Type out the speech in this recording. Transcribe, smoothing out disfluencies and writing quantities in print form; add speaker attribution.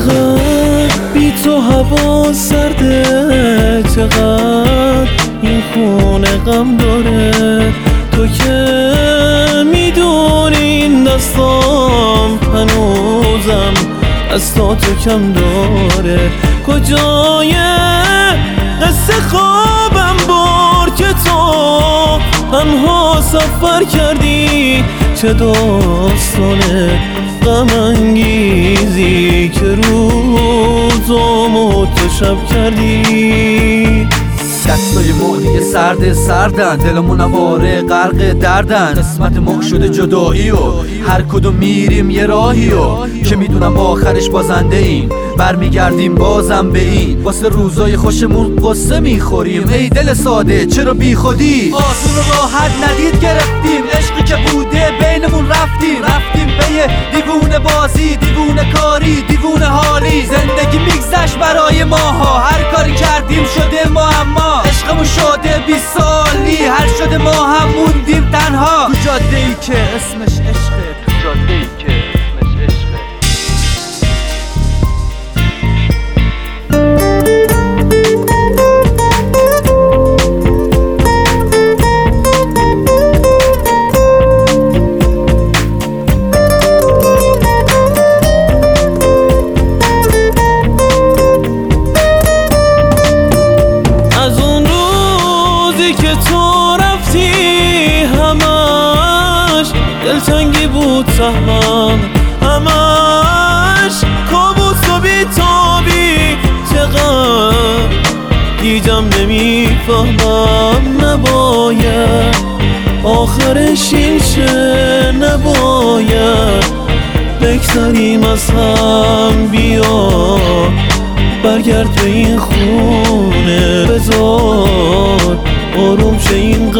Speaker 1: چقدر بی تو هوا سرده، چقدر این خونه غم داره. تو که میدونی این دستام هنوزم دستاتو کم داره. کجای قصه خوابم بر که تو تنها سفر کردی؟ چه داستان غم انگیزی که روزامو تو شب کردی.
Speaker 2: دستای ما دیگه سردن، دلمون واره غرق دردن. قسمت ما شده جدایی و هر کدوم میریم یه راهی و که میدونم با آخرش بازنده ایم. برمیگردیم بازم به این، واسه روزای خوشمون قصه میخوریم. ای دل ساده چرا بی خودی؟ آسون و راحت ندید گرفتیم، عشقی که بوده بینمون رفتیم به یه دیوونه بازی، دیوونه کاری، دیوونه حالی. زندگی میگذشت برای ماها، هر کاری کردیم شده معما. عشقمون شده 20 سالی، هر شده ما هم موندیم تنها. تو جاده‌ای که اسمش عشقه، تو جاده‌ای که اسمش عشقه.
Speaker 1: که تو رفتی همش دلتنگی بود سهمم، همش کابوس و بیتابی. چقدر دیدم نمیفهمم، نباید آخرش این شه، نباید بگذریم از هم. بیا برگرد به این خونه، بذار آروم شه این